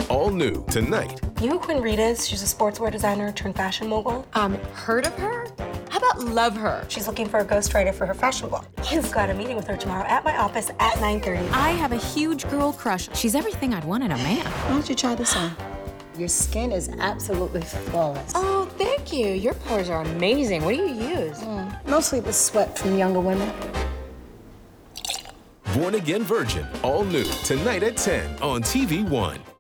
all new tonight. You know who Quinn Reed is? She's a sportswear designer turned fashion mogul. Heard of her? How about love her? She's looking for a ghostwriter for her fashion blog. You've got a meeting with her tomorrow at my office at 9:30. I have a huge girl crush. She's everything I'd want in a man. Why don't you try this on? Your skin is absolutely flawless. Oh, thank you. Your pores are amazing. What do you use? Mostly the sweat from younger women. Born Again Virgin, all new tonight at 10 on TV1.